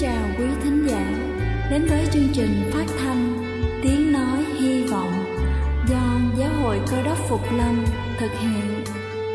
chào quý thính giả đến với chương trình phát thanh Tiếng Nói Hy Vọng do Giáo hội Cơ Đốc Phục Lâm thực hiện.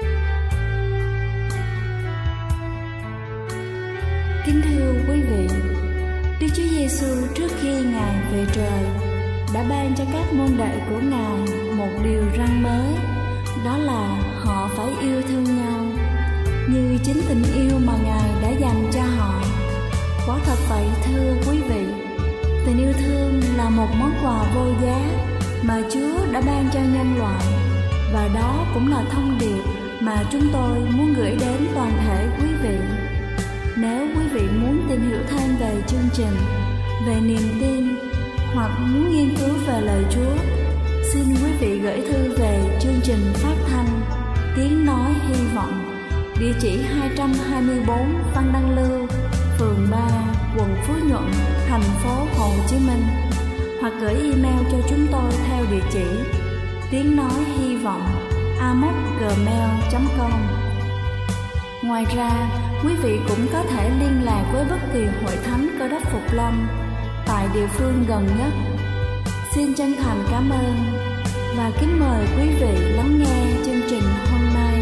Kính thưa quý vị, Đức Chúa Giêsu trước khi Ngài về trời đã ban cho các môn đệ của Ngài một điều răn mới, đó là họ phải yêu thương nhau như chính tình yêu mà Ngài đã dành cho họ. Quả thật vậy thưa quý vị, tình yêu thương là một món quà vô giá mà Chúa đã ban cho nhân loại, và đó cũng là thông điệp mà chúng tôi muốn gửi đến toàn thể quý vị. Nếu quý vị muốn tìm hiểu thêm về chương trình, về niềm tin hoặc muốn nghiên cứu về lời Chúa, xin quý vị gửi thư về chương trình phát thanh Tiếng Nói Hy Vọng, địa chỉ 224 Văn Đăng Lưu, phường 3, quận Phú Nhuận, thành phố Hồ Chí Minh, hoặc gửi email cho chúng tôi theo địa chỉ tiếng nói hy vọng amos@gmail.com. Ngoài ra, quý vị cũng có thể liên lạc với bất kỳ hội thánh Cơ Đốc Phục Lâm tại địa phương gần nhất. Xin chân thành cảm ơn và kính mời quý vị lắng nghe chương trình hôm nay.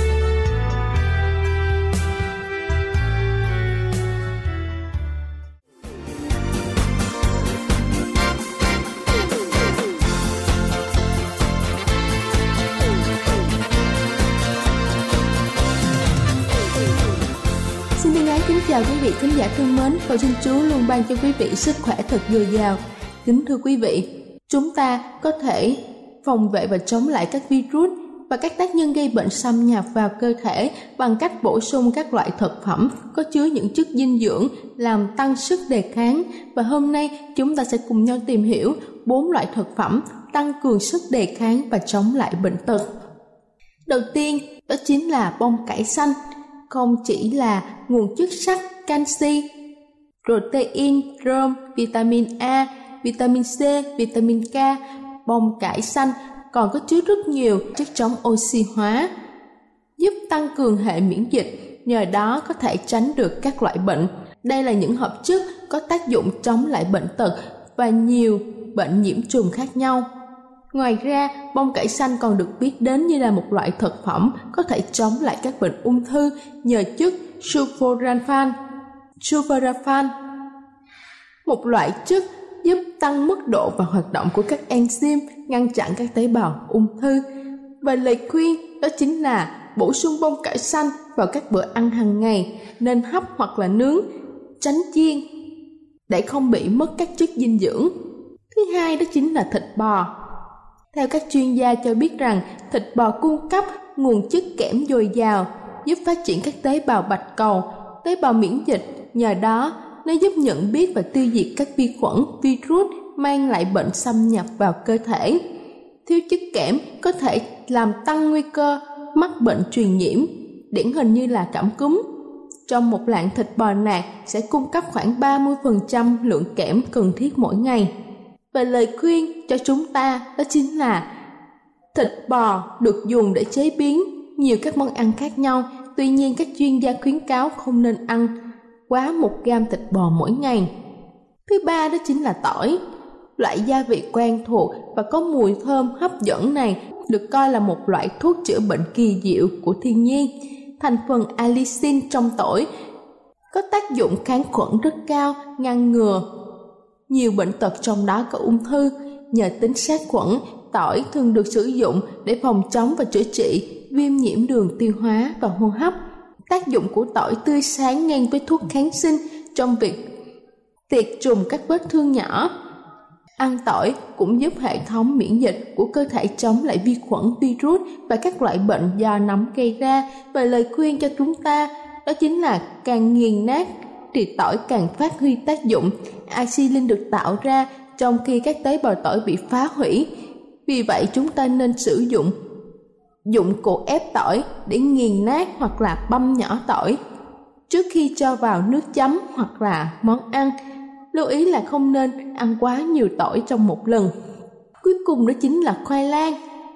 Kính chào quý vị khán giả thân mến, cầu xin Chúa luôn ban cho quý vị sức khỏe thật dồi dào. Kính thưa quý vị, chúng ta có thể phòng vệ và chống lại các virus và các tác nhân gây bệnh xâm nhập vào cơ thể bằng cách bổ sung các loại thực phẩm có chứa những chất dinh dưỡng làm tăng sức đề kháng. Và hôm nay chúng ta sẽ cùng nhau tìm hiểu 4 loại thực phẩm tăng cường sức đề kháng và chống lại bệnh tật. Đầu tiên đó chính là bông cải xanh. Không chỉ là nguồn chất sắt, canxi, protein, rơm, vitamin A, vitamin C, vitamin K, bông cải xanh còn có chứa rất nhiều chất chống oxy hóa, giúp tăng cường hệ miễn dịch, nhờ đó có thể tránh được các loại bệnh. Đây là những hợp chất có tác dụng chống lại bệnh tật và nhiều bệnh nhiễm trùng khác nhau. Ngoài ra, bông cải xanh còn được biết đến như là một loại thực phẩm có thể chống lại các bệnh ung thư nhờ chất sulforaphane, một loại chất giúp tăng mức độ và hoạt động của các enzyme, ngăn chặn các tế bào ung thư. Và lời khuyên đó chính là bổ sung bông cải xanh vào các bữa ăn hàng ngày, nên hấp hoặc là nướng, tránh chiên để không bị mất các chất dinh dưỡng. Thứ hai đó chính là thịt bò. Theo các chuyên gia cho biết rằng thịt bò cung cấp nguồn chất kẽm dồi dào, giúp phát triển các tế bào bạch cầu, tế bào miễn dịch, nhờ đó nó giúp nhận biết và tiêu diệt các vi khuẩn, virus mang lại bệnh xâm nhập vào cơ thể. Thiếu chất kẽm có thể làm tăng nguy cơ mắc bệnh truyền nhiễm, điển hình như là cảm cúm. Trong một lạng thịt bò nạc sẽ cung cấp khoảng 30% lượng kẽm cần thiết mỗi ngày. Và lời khuyên cho chúng ta đó chính là thịt bò được dùng để chế biến nhiều các món ăn khác nhau. Tuy nhiên các chuyên gia khuyến cáo không nên ăn quá 1 gam thịt bò mỗi ngày. Thứ ba đó chính là tỏi. Loại gia vị quen thuộc và có mùi thơm hấp dẫn này được coi là một loại thuốc chữa bệnh kỳ diệu của thiên nhiên. Thành phần allicin trong tỏi có tác dụng kháng khuẩn rất cao, ngăn ngừa nhiều bệnh tật, trong đó có ung thư. Nhờ tính sát khuẩn, tỏi thường được sử dụng để phòng chống và chữa trị viêm nhiễm đường tiêu hóa và hô hấp. Tác dụng của tỏi tươi sáng ngang với thuốc kháng sinh trong việc tiệt trùng các vết thương nhỏ. Ăn tỏi cũng giúp hệ thống miễn dịch của cơ thể chống lại vi khuẩn, virus và các loại bệnh do nấm gây ra. Và lời khuyên cho chúng ta đó chính là càng nghiền nát thì tỏi càng phát huy tác dụng. Acetylene được tạo ra trong khi các tế bào tỏi bị phá hủy. Vì vậy chúng ta nên sử dụng dụng cụ ép tỏi để nghiền nát hoặc là băm nhỏ tỏi trước khi cho vào nước chấm hoặc là món ăn. Lưu ý là không nên ăn quá nhiều tỏi trong một lần. Cuối cùng đó chính là khoai lang.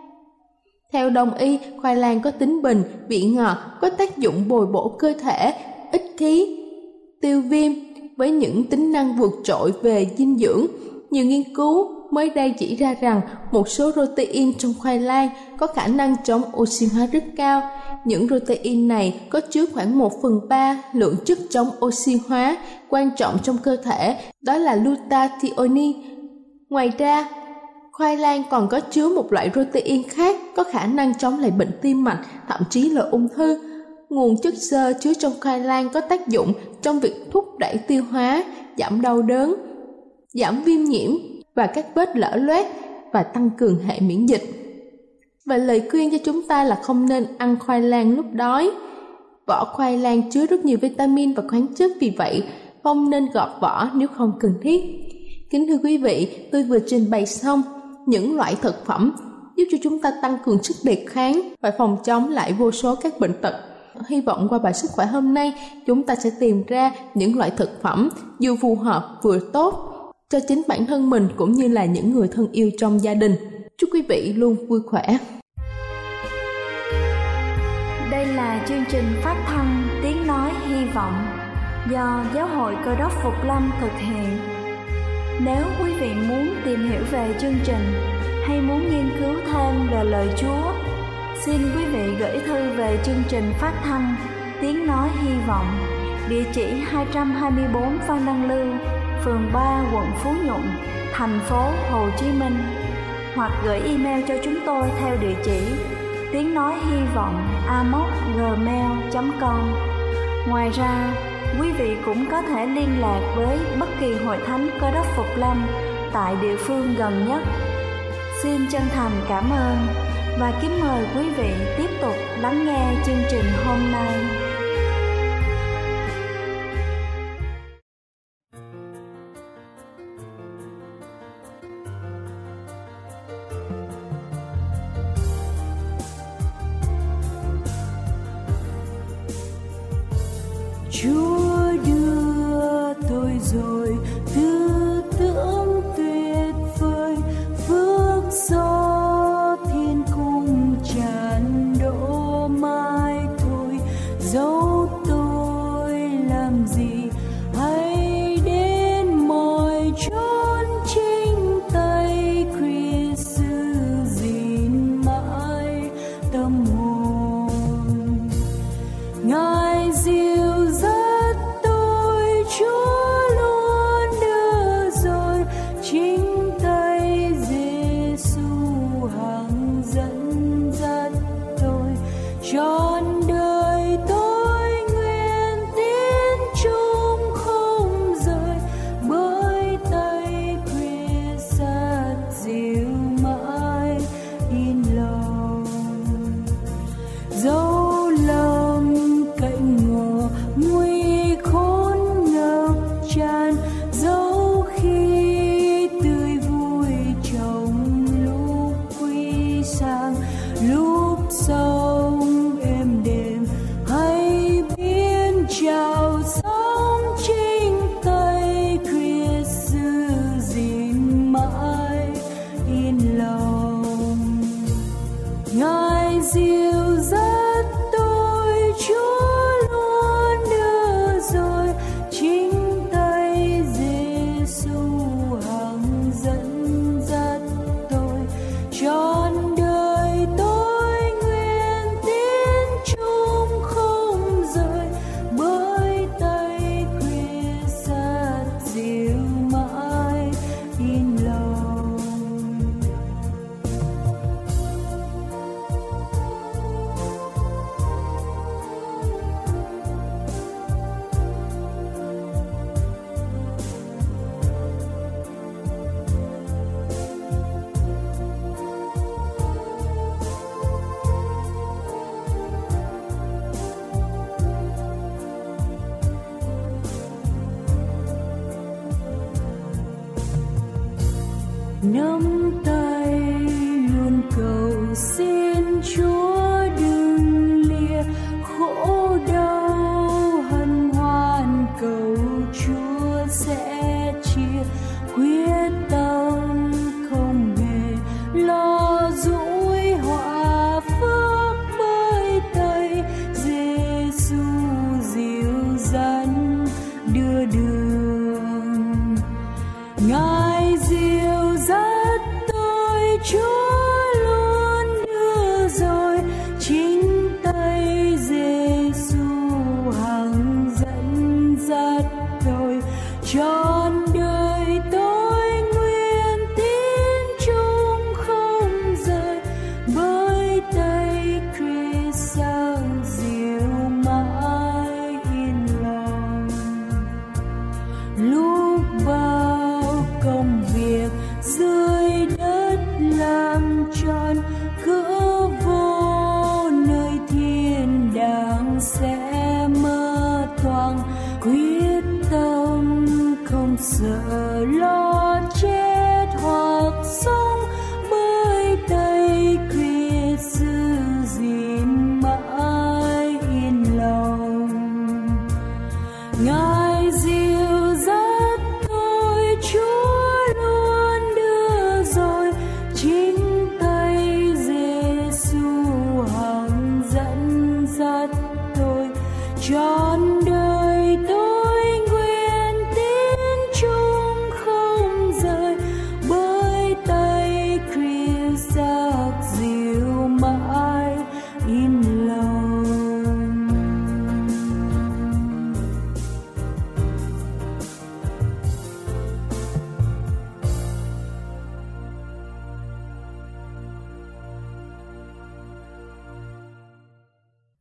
Theo Đông y, khoai lang có tính bình, vị ngọt, có tác dụng bồi bổ cơ thể, ích khí, tiêu viêm, với những tính năng vượt trội về dinh dưỡng. Nhiều nghiên cứu mới đây chỉ ra rằng một số protein trong khoai lang có khả năng chống oxy hóa rất cao. Những protein này có chứa khoảng 1/3 lượng chất chống oxy hóa quan trọng trong cơ thể, đó là glutathione. Ngoài ra, khoai lang còn có chứa một loại protein khác có khả năng chống lại bệnh tim mạch, thậm chí là ung thư. Nguồn chất xơ chứa trong khoai lang có tác dụng trong việc thúc đẩy tiêu hóa, giảm đau đớn, giảm viêm nhiễm và các vết lở loét và tăng cường hệ miễn dịch. Và lời khuyên cho chúng ta là không nên ăn khoai lang lúc đói. Vỏ khoai lang chứa rất nhiều vitamin và khoáng chất, vì vậy không nên gọt vỏ nếu không cần thiết. Kính thưa quý vị, tôi vừa trình bày xong những loại thực phẩm giúp cho chúng ta tăng cường sức đề kháng và phòng chống lại vô số các bệnh tật. Hy vọng qua bài sức khỏe hôm nay, chúng ta sẽ tìm ra những loại thực phẩm vừa phù hợp vừa tốt cho chính bản thân mình cũng như là những người thân yêu trong gia đình. Chúc quý vị luôn vui khỏe. Đây là chương trình phát thanh Tiếng Nói Hy Vọng do Giáo hội Cơ đốc Phục Lâm thực hiện. Nếu quý vị muốn tìm hiểu về chương trình hay muốn nghiên cứu thêm về lời Chúa, xin quý vị gửi thư về chương trình phát thanh Tiếng Nói Hy Vọng, địa chỉ 224 Phan Đăng Lưu, phường 3, quận Phú Nhuận, thành phố Hồ Chí Minh, hoặc gửi email cho chúng tôi theo địa chỉ tiếng nói hy vọng amos@gmail.com. Ngoài ra, quý vị cũng có thể liên lạc với bất kỳ hội thánh Cơ đốc Phục Lâm tại địa phương gần nhất. Xin chân thành cảm ơn và kính mời quý vị tiếp tục lắng nghe chương trình hôm nay. Chúa đưa tôi rồi tư tưởng tuyệt vời, phước gió thiên cung tràn đổ mãi thôi. Dẫu tôi làm gì hãy đến mọi chốn chính tay Christ giữ gìn mãi tâm hồn. Ngài dìu dắt tôi, Chúa luôn đưa rồi, chính tay Giêsu hằng dẫn dắt tôi. Trọn đời tôi nguyện tiến chung không rời, bởi tay Christ sát dìu mãi in lòng. Dẫu lầm cạnh ngõ nguy khốn ngập tràn, dẫu khi tươi vui trong lúc quy sang, lúc sông êm đềm hãy biến trào sóng, chính tay Christ giữ gìn mãi in lòng. Ngài dìu dắt tôi, Chúa luôn đưa rồi, chính tay Giêsu hằng dẫn dắt tôi. Trọn đời tôi nguyện tiến chung không rời, bởi tay Christ sát dìu mãi in lòng. Nắm tay luôn cầu xin Chúa đừng lìa, khổ đau hân hoan cầu Chúa sẽ chia. Quyết tâm không hề lo dỗi họa phước, bởi tay Giêsu dìu dắt đưa đường.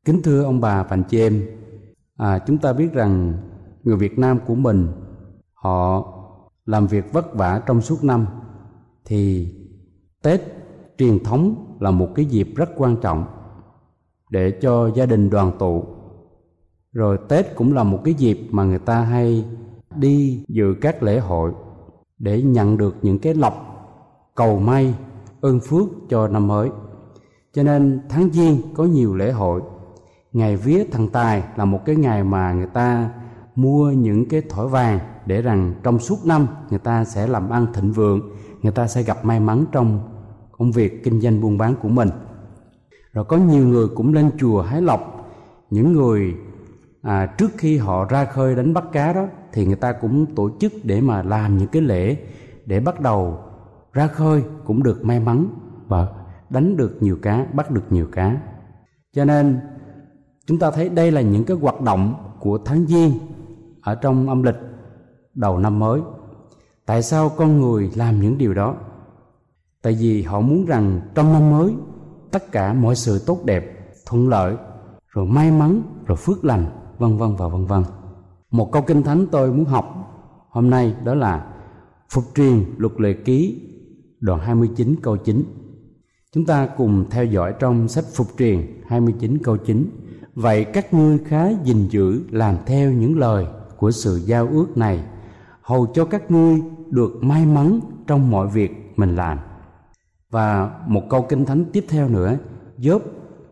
Kính thưa ông bà và anh chị em, chúng ta biết rằng người Việt Nam của mình họ làm việc vất vả trong suốt năm, thì Tết truyền thống là một cái dịp rất quan trọng để cho gia đình đoàn tụ. Rồi Tết cũng là một cái dịp mà người ta hay đi dự các lễ hội để nhận được những cái lộc, cầu may, ơn phước cho năm mới. Cho nên tháng Giêng có nhiều lễ hội. Ngày vía thần tài là một cái ngày mà người ta mua những cái thỏi vàng để rằng trong suốt năm người ta sẽ làm ăn thịnh vượng, người ta sẽ gặp may mắn trong công việc kinh doanh buôn bán của mình. Rồi có nhiều người cũng lên chùa hái lộc. Những người trước khi họ ra khơi đánh bắt cá đó thì người ta cũng tổ chức để mà làm những cái lễ để bắt đầu ra khơi cũng được may mắn và đánh được nhiều cá, bắt được nhiều cá. Cho nên chúng ta thấy đây là những cái hoạt động của tháng Giêng ở trong âm lịch đầu năm mới. Tại sao con người làm những điều đó? Tại vì họ muốn rằng trong năm mới tất cả mọi sự tốt đẹp, thuận lợi, rồi may mắn, rồi phước lành, vân vân và vân vân. Một câu kinh thánh tôi muốn học hôm nay đó là Phục truyền Luật Lệ Ký đoạn 29 câu 9. Chúng ta cùng theo dõi trong sách Phục truyền 29 câu 9. Vậy các ngươi khá gìn giữ làm theo những lời của sự giao ước này, hầu cho các ngươi được may mắn trong mọi việc mình làm. Và một câu kinh thánh tiếp theo nữa, Gióp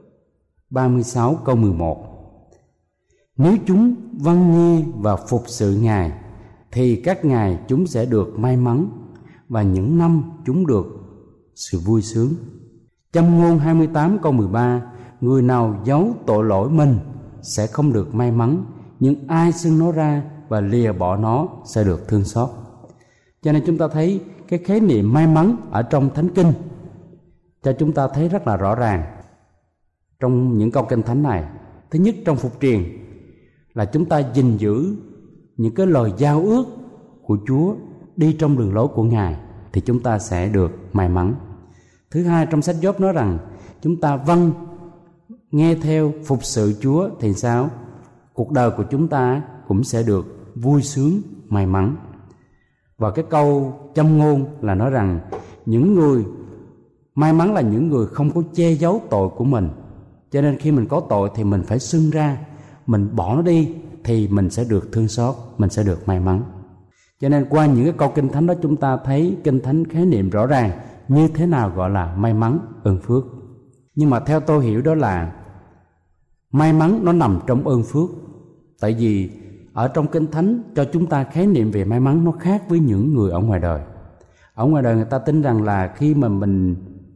36 câu 11. Nếu chúng vâng nghe và phục sự Ngài, thì các ngày chúng sẽ được may mắn, và những năm chúng được sự vui sướng. Châm ngôn 28 câu 13. Người nào giấu tội lỗi mình sẽ không được may mắn, nhưng ai xưng nó ra và lìa bỏ nó sẽ được thương xót. Cho nên chúng ta thấy cái khái niệm may mắn ở trong Thánh Kinh cho chúng ta thấy rất là rõ ràng trong những câu kinh thánh này. Thứ nhất, trong phục truyền là chúng ta gìn giữ những cái lời giao ước của Chúa, đi trong đường lối của Ngài thì chúng ta sẽ được may mắn. Thứ hai, trong sách Gióp nói rằng chúng ta nghe theo phục sự Chúa thì sao? Cuộc đời của chúng ta cũng sẽ được vui sướng, may mắn. Và cái câu châm ngôn là nói rằng những người may mắn là những người không có che giấu tội của mình. Cho nên khi mình có tội thì mình phải xưng ra, mình bỏ nó đi thì mình sẽ được thương xót, mình sẽ được may mắn. Cho nên qua những cái câu kinh thánh đó chúng ta thấy kinh thánh khái niệm rõ ràng như thế nào gọi là may mắn, ơn phước. Nhưng mà theo tôi hiểu đó là may mắn nó nằm trong ơn phước. Tại vì ở trong kinh thánh cho chúng ta khái niệm về may mắn nó khác với những người ở ngoài đời. Ở ngoài đời người ta tin rằng là khi mà mình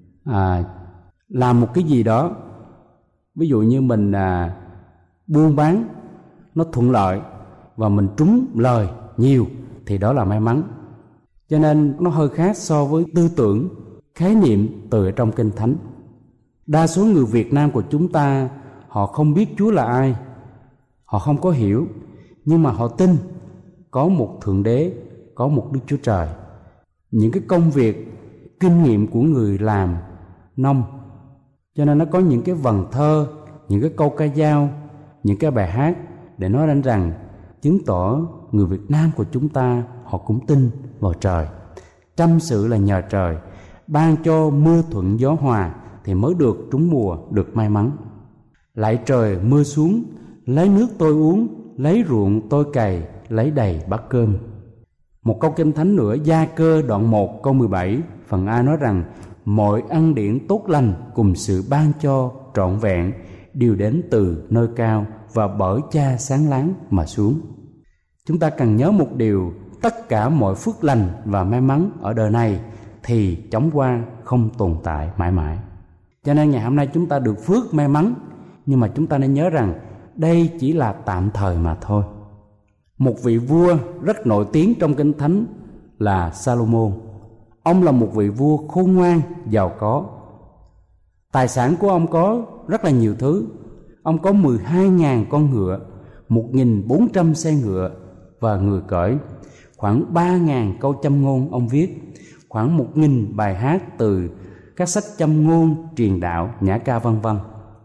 làm một cái gì đó, ví dụ như mình buôn bán nó thuận lợi và mình trúng lời nhiều thì đó là may mắn. Cho nên nó hơi khác so với tư tưởng, khái niệm từ trong kinh thánh. Đa số người Việt Nam của chúng ta họ không biết Chúa là ai, họ không có hiểu, nhưng mà họ tin có một Thượng Đế, có một Đức Chúa Trời. Những cái công việc, kinh nghiệm của người làm nông, cho nên nó có những cái vần thơ, những cái câu ca dao, những cái bài hát để nói đến rằng chứng tỏ người Việt Nam của chúng ta họ cũng tin vào trời. Trăm sự là nhờ trời, ban cho mưa thuận gió hòa thì mới được trúng mùa, được may mắn. Lạy trời mưa xuống, lấy nước tôi uống, lấy ruộng tôi cày, lấy đầy bát cơm. Một câu kinh thánh nữa, Gia Cơ đoạn 1 câu 17 phần A nói rằng mọi ân điển tốt lành cùng sự ban cho trọn vẹn đều đến từ nơi cao và bởi Cha sáng láng mà xuống. Chúng ta cần nhớ một điều, tất cả mọi phước lành và may mắn ở đời này thì chóng qua, không tồn tại mãi mãi. Cho nên ngày hôm nay chúng ta được phước may mắn, nhưng mà chúng ta nên nhớ rằng đây chỉ là tạm thời mà thôi. Một vị vua rất nổi tiếng trong kinh thánh là Salomon. Ông là một vị vua khôn ngoan, giàu có. Tài sản của ông có rất là nhiều thứ. Ông có 12.000 con ngựa, 1.400 xe ngựa và người cưỡi, khoảng 3.000 câu châm ngôn ông viết, khoảng 1.000 bài hát từ các sách châm ngôn, truyền đạo, nhã ca vân vân.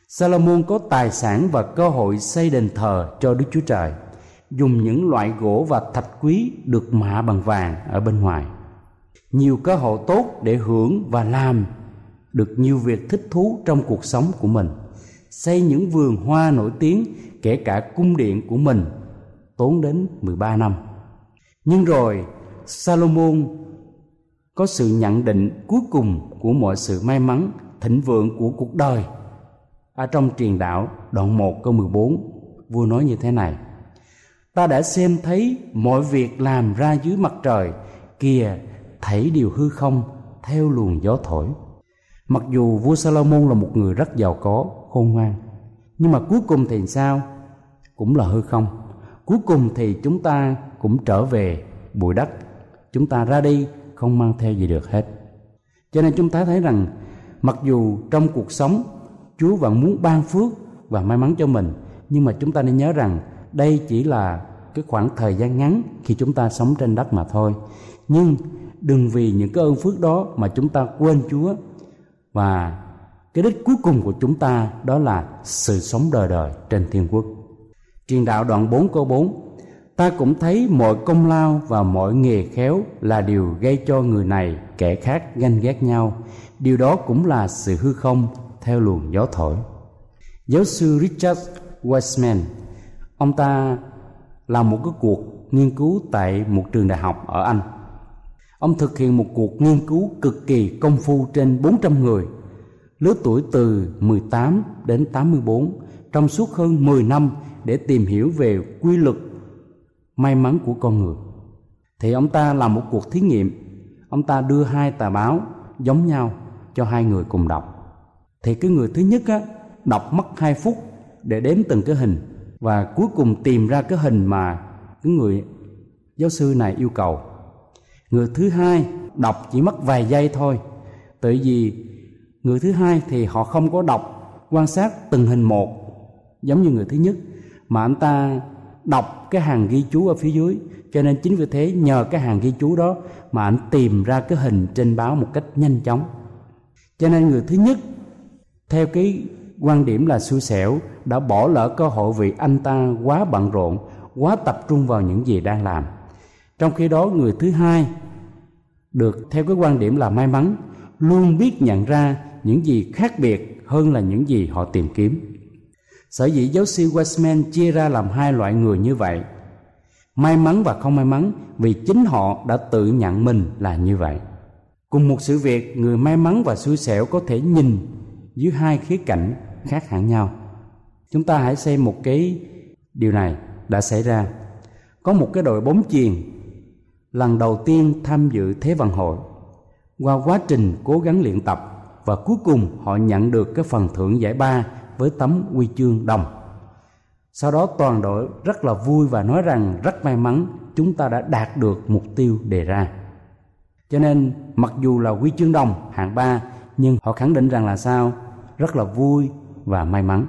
Salomon có tài sản và cơ hội xây đền thờ cho Đức Chúa Trời, dùng những loại gỗ và thạch quý được mạ bằng vàng ở bên ngoài. Nhiều cơ hội tốt để hưởng và làm được nhiều việc thích thú trong cuộc sống của mình. Xây những vườn hoa nổi tiếng, kể cả cung điện của mình, tốn đến 13 năm. Nhưng rồi Salomon có sự nhận định cuối cùng của mọi sự may mắn, thịnh vượng của cuộc đời. Ở trong Truyền Đạo đoạn 1 câu 14, vua nói như thế này: Ta đã xem thấy mọi việc làm ra dưới mặt trời, kìa thảy đều hư không, theo luồng gió thổi. Mặc dù vua Salomon là một người rất giàu có, khôn ngoan, nhưng mà cuối cùng thì sao? Cũng là hư không. Cuối cùng thì chúng ta cũng trở về bụi đất. Chúng ta ra đi không mang theo gì được hết. Cho nên chúng ta thấy rằng mặc dù trong cuộc sống Chúa vẫn muốn ban phước và may mắn cho mình, nhưng mà chúng ta nên nhớ rằng đây chỉ là cái khoảng thời gian ngắn khi chúng ta sống trên đất mà thôi. Nhưng đừng vì những cái ơn phước đó mà chúng ta quên Chúa, và cái đích cuối cùng của chúng ta đó là sự sống đời đời trên thiên quốc. Truyền Đạo đoạn 4 câu 4: Ta cũng thấy mọi công lao và mọi nghề khéo là điều gây cho người này kẻ khác ganh ghét nhau. Điều đó cũng là sự hư không, theo luồng gió thổi. Giáo sư Richard Wiseman, ông ta làm một cái cuộc nghiên cứu tại một trường đại học ở Anh. Ông thực hiện một cuộc nghiên cứu cực kỳ công phu trên 400 người, lứa tuổi từ 18 đến 84, trong suốt hơn 10 năm để tìm hiểu về quy luật may mắn của con người. Thì ông ta làm một cuộc thí nghiệm. Ông ta đưa 2 tờ báo giống nhau cho 2 người cùng đọc. Thì cái người thứ nhất đọc mất 2 phút để đếm từng cái hình, và cuối cùng tìm ra cái hình mà cái người giáo sư này yêu cầu. Người thứ hai đọc chỉ mất vài giây thôi, tại vì người thứ hai thì họ không có đọc quan sát từng hình một giống như người thứ nhất, mà anh ta đọc cái hàng ghi chú ở phía dưới. Cho nên chính vì thế nhờ cái hàng ghi chú đó mà anh tìm ra cái hình trên báo một cách nhanh chóng. Cho nên người thứ nhất theo cái quan điểm là xui xẻo đã bỏ lỡ cơ hội vì anh ta quá bận rộn, quá tập trung vào những gì đang làm. Trong khi đó người thứ hai được theo cái quan điểm là may mắn, luôn biết nhận ra những gì khác biệt hơn là những gì họ tìm kiếm. Sở dĩ giáo sư Wiseman chia ra làm 2 loại người như vậy: may mắn và không may mắn, vì chính họ đã tự nhận mình là như vậy. Cùng một sự việc, người may mắn và xui xẻo có thể nhìn dưới 2 khía cạnh khác hẳn nhau. Chúng ta hãy xem một cái điều này đã xảy ra. Có một cái đội bóng chuyền lần đầu tiên tham dự Thế vận hội. Qua quá trình cố gắng luyện tập và cuối cùng họ nhận được cái phần thưởng giải ba với tấm huy chương đồng. Sau đó toàn đội rất là vui và nói rằng rất may mắn chúng ta đã đạt được mục tiêu đề ra. Cho nên mặc dù là huy chương đồng hạng 3, nhưng họ khẳng định rằng là sao? Rất là vui và may mắn.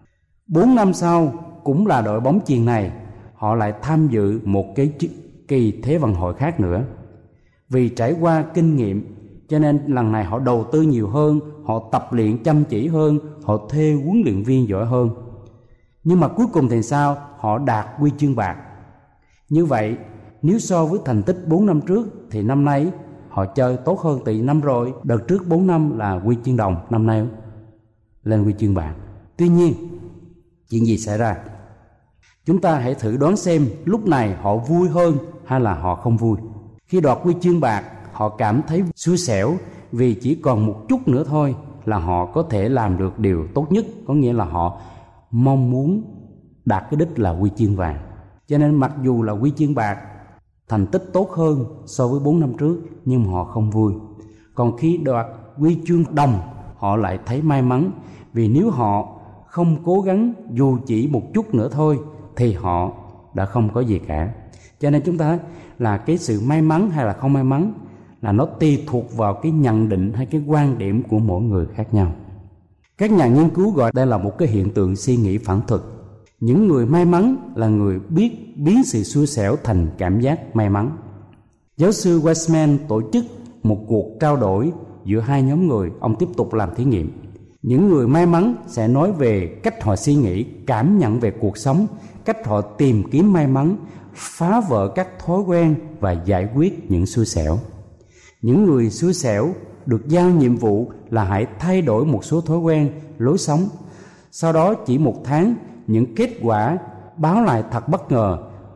4 năm sau cũng là đội bóng chuyền này, họ lại tham dự một cái kỳ Thế vận hội khác nữa. Vì trải qua kinh nghiệm cho nên lần này họ đầu tư nhiều hơn, họ tập luyện chăm chỉ hơn, họ thuê huấn luyện viên giỏi hơn. Nhưng mà cuối cùng thì sao? Họ đạt huy chương bạc. Như vậy nếu so với thành tích 4 năm trước thì năm nay họ chơi tốt hơn. Từ năm rồi, đợt trước 4 năm là huy chương đồng, năm nay lên huy chương bạc. Tuy nhiên chuyện gì xảy ra? Chúng ta hãy thử đoán xem lúc này họ vui hơn hay là họ không vui. Khi đoạt huy chương bạc, họ cảm thấy xui xẻo vì chỉ còn một chút nữa thôi là họ có thể làm được điều tốt nhất, có nghĩa là họ mong muốn đạt cái đích là huy chương vàng. Cho nên mặc dù là huy chương bạc, thành tích tốt hơn so với 4 năm trước, nhưng họ không vui. Còn khi đoạt huy chương đồng, họ lại thấy may mắn, vì nếu họ không cố gắng dù chỉ một chút nữa thôi thì họ đã không có gì cả. Cho nên chúng ta thấy là cái sự may mắn hay là không may mắn là nó tùy thuộc vào cái nhận định hay cái quan điểm của mỗi người khác nhau. Các nhà nghiên cứu gọi đây là một cái hiện tượng suy nghĩ phản thực. Những người may mắn là người biết biến sự xui xẻo thành cảm giác may mắn. Giáo sư Wiseman tổ chức một cuộc trao đổi giữa 2 nhóm người. Ông tiếp tục làm thí nghiệm. Những người may mắn sẽ nói về cách họ suy nghĩ, cảm nhận về cuộc sống, cách họ tìm kiếm may mắn, phá vỡ các thói quen và giải quyết những xui xẻo. Những người xui xẻo được giao nhiệm vụ là hãy thay đổi một số thói quen, lối sống. Sau đó chỉ 1 tháng, những kết quả báo lại thật bất ngờ.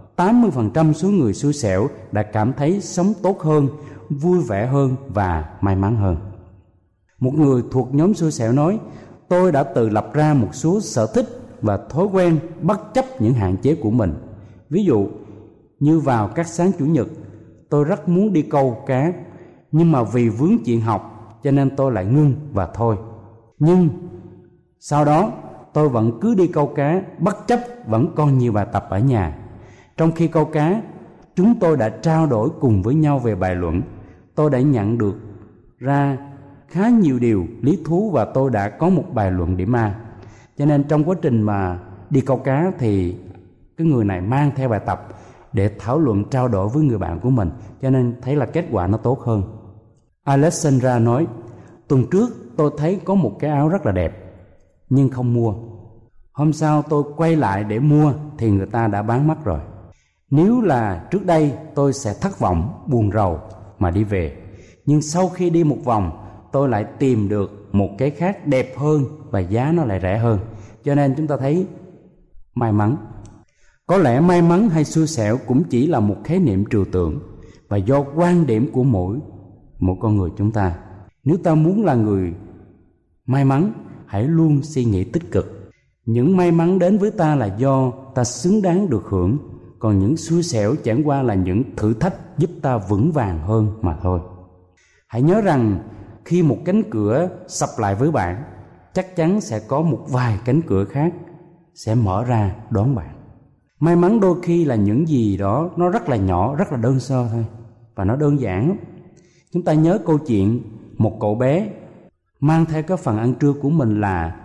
80% số người xui xẻo đã cảm thấy sống tốt hơn, vui vẻ hơn và may mắn hơn. Một người thuộc nhóm xui xẻo nói: tôi đã tự lập ra một số sở thích và thói quen bất chấp những hạn chế của mình. Ví dụ như vào các sáng Chủ nhật, tôi rất muốn đi câu cá, nhưng mà vì vướng chuyện học cho nên tôi lại ngưng và thôi. Nhưng sau đó tôi vẫn cứ đi câu cá, bất chấp vẫn còn nhiều bài tập ở nhà. Trong khi câu cá, chúng tôi đã trao đổi cùng với nhau về bài luận. Tôi đã nhận được ra khá nhiều điều lý thú và tôi đã có một bài luận điểm A. Cho nên trong quá trình mà đi câu cá thì cái người này mang theo bài tập để thảo luận, trao đổi với người bạn của mình, cho nên thấy là kết quả nó tốt hơn. Alexandra nói: tuần trước tôi thấy có một cái áo rất là đẹp nhưng không mua. Hôm sau tôi quay lại để mua thì người ta đã bán mất rồi. Nếu là trước đây tôi sẽ thất vọng, buồn rầu mà đi về. Nhưng sau khi đi một vòng, tôi lại tìm được một cái khác đẹp hơn và giá nó lại rẻ hơn. Cho nên chúng ta thấy may mắn. Có lẽ may mắn hay xui xẻo cũng chỉ là một khái niệm trừu tượng và do quan điểm của mỗi con người chúng ta. Nếu ta muốn là người may mắn, hãy luôn suy nghĩ tích cực. Những may mắn đến với ta là do ta xứng đáng được hưởng, còn những xui xẻo chẳng qua là những thử thách giúp ta vững vàng hơn mà thôi. Hãy nhớ rằng khi một cánh cửa sập lại với bạn, chắc chắn sẽ có một vài cánh cửa khác sẽ mở ra đón bạn. May mắn đôi khi là những gì đó nó rất là nhỏ, rất là đơn sơ thôi, và nó đơn giản lắm. Chúng ta nhớ câu chuyện một cậu bé mang theo cái phần ăn trưa của mình là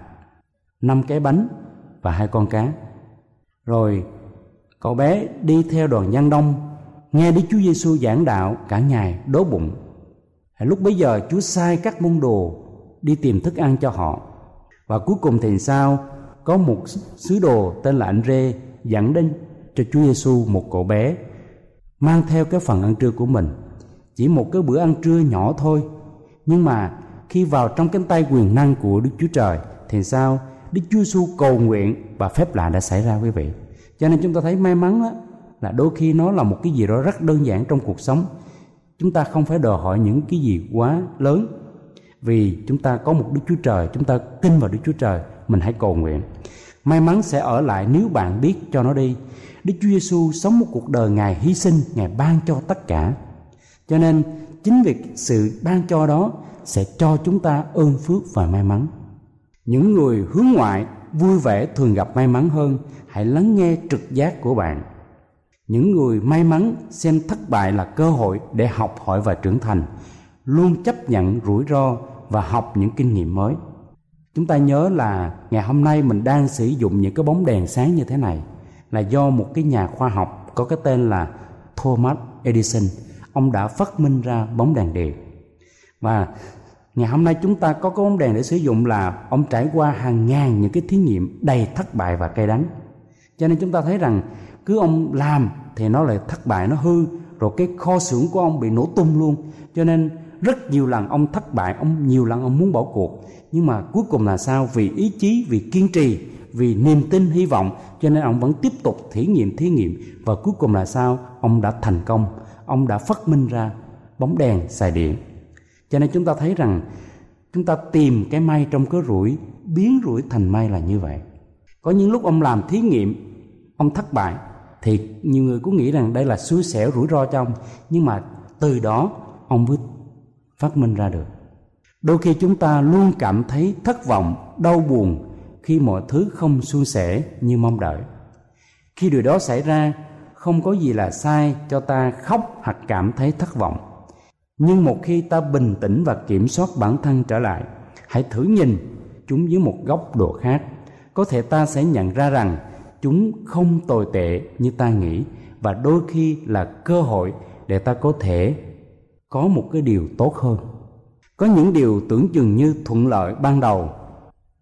5 cái bánh và 2 con cá. Rồi cậu bé đi theo đoàn dân đông, nghe Đức Chúa Giêsu giảng đạo cả ngày, đói bụng. Lúc bấy giờ Chúa sai các môn đồ đi tìm thức ăn cho họ. Và cuối cùng thì sao? Có một sứ đồ tên là anh Rê dẫn đến cho Chúa Giêsu một cậu bé mang theo cái phần ăn trưa của mình. Chỉ một cái bữa ăn trưa nhỏ thôi, nhưng mà khi vào trong cánh tay quyền năng của Đức Chúa Trời thì sao? Đức Chúa Giêsu cầu nguyện và phép lạ đã xảy ra, quý vị. Cho nên chúng ta thấy may mắn đó, là đôi khi nó là một cái gì đó rất đơn giản trong cuộc sống. Chúng ta không phải đòi hỏi những cái gì quá lớn, vì chúng ta có một Đức Chúa Trời, chúng ta tin vào Đức Chúa Trời, mình hãy cầu nguyện. May mắn sẽ ở lại nếu bạn biết cho nó đi. Đức Chúa Giêsu sống một cuộc đời Ngài hy sinh, Ngài ban cho tất cả. Cho nên chính vì sự ban cho đó sẽ cho chúng ta ơn phước và may mắn. Những người hướng ngoại vui vẻ thường gặp may mắn hơn. Hãy lắng nghe trực giác của bạn. Những người may mắn xem thất bại là cơ hội để học hỏi và trưởng thành, luôn chấp nhận rủi ro và học những kinh nghiệm mới. Chúng ta nhớ là ngày hôm nay mình đang sử dụng những cái bóng đèn sáng như thế này là do một cái nhà khoa học có cái tên là Thomas Edison. Ông đã phát minh ra bóng đèn điện. Và ngày hôm nay chúng ta có cái bóng đèn để sử dụng là ông trải qua hàng ngàn những cái thí nghiệm đầy thất bại và cay đắng. Cho nên chúng ta thấy rằng cứ ông làm thì nó lại thất bại, nó hư, rồi cái kho xưởng của ông bị nổ tung luôn. Cho nên rất nhiều lần ông thất bại, nhiều lần ông muốn bỏ cuộc. Nhưng mà cuối cùng là sao? Vì ý chí, vì kiên trì, vì niềm tin, hy vọng, cho nên ông vẫn tiếp tục thí nghiệm. Và cuối cùng là sao? Ông đã thành công, ông đã phát minh ra bóng đèn xài điện. Cho nên chúng ta thấy rằng chúng ta tìm cái may trong cái rủi, biến rủi thành may là như vậy. Có những lúc ông làm thí nghiệm, ông thất bại, thì nhiều người cũng nghĩ rằng đây là xui xẻo, rủi ro cho ông. Nhưng mà từ đó ông mới phát minh ra được. Đôi khi chúng ta luôn cảm thấy thất vọng, đau buồn khi mọi thứ không suôn sẻ như mong đợi. Khi điều đó xảy ra, không có gì là sai cho ta khóc hoặc cảm thấy thất vọng. Nhưng một khi ta bình tĩnh và kiểm soát bản thân trở lại, hãy thử nhìn chúng dưới một góc độ khác. Có thể ta sẽ nhận ra rằng chúng không tồi tệ như ta nghĩ, và đôi khi là cơ hội để ta có thể có một cái điều tốt hơn. Có những điều tưởng chừng như thuận lợi ban đầu,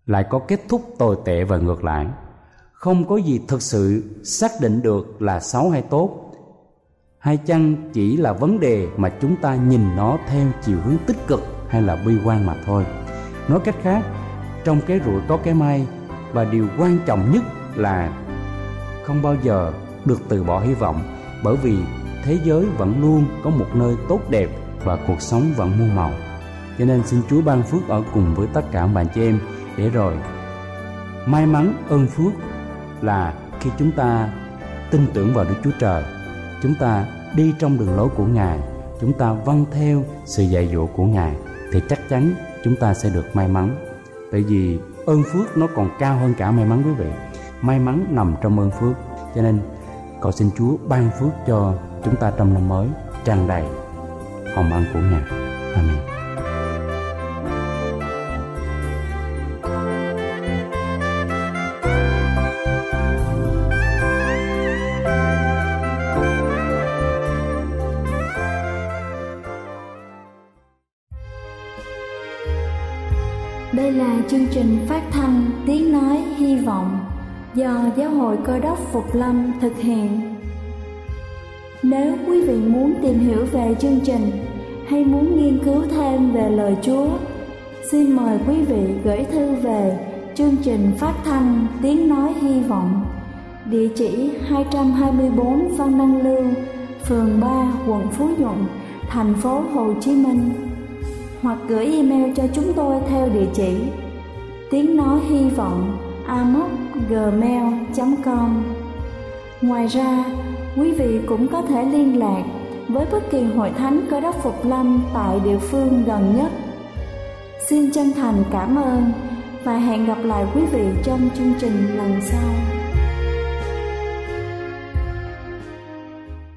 lại có kết thúc tồi tệ và ngược lại. Không có gì thực sự xác định được là xấu hay tốt, hay chăng chỉ là vấn đề mà chúng ta nhìn nó theo chiều hướng tích cực hay là bi quan mà thôi. Nói cách khác, trong cái rủi có cái may, và điều quan trọng nhất là không bao giờ được từ bỏ hy vọng, bởi vì thế giới vẫn luôn có một nơi tốt đẹp và cuộc sống vẫn muôn màu. Cho nên xin Chúa ban phước ở cùng với tất cả bạn chị em, để rồi may mắn ơn phước là khi chúng ta tin tưởng vào Đức Chúa Trời, chúng ta đi trong đường lối của Ngài, chúng ta vâng theo sự dạy dỗ của Ngài, thì chắc chắn chúng ta sẽ được may mắn. Tại vì ơn phước nó còn cao hơn cả may mắn quý vị. May mắn nằm trong ơn phước. Cho nên cầu xin Chúa ban phước cho chúng ta trong năm mới tràn đầy hồng ân của Ngài. Amen. Đây là chương trình phát thanh Tiếng Nói Hy Vọng do Giáo hội Cơ đốc Phục Lâm thực hiện. Nếu quý vị muốn tìm hiểu về chương trình hay muốn nghiên cứu thêm về lời Chúa, xin mời quý vị gửi thư về chương trình phát thanh Tiếng Nói Hy Vọng, địa chỉ 224 Phan Đăng Lưu, phường 3, quận Phú Nhuận, thành phố Hồ Chí Minh, hoặc gửi email cho chúng tôi theo địa chỉ tiếng nói hy vọng amos@gmail.com. Ngoài ra, quý vị cũng có thể liên lạc với bất kỳ hội thánh Cơ đốc Phục Lâm tại địa phương gần nhất. Xin chân thành cảm ơn và hẹn gặp lại quý vị trong chương trình lần sau.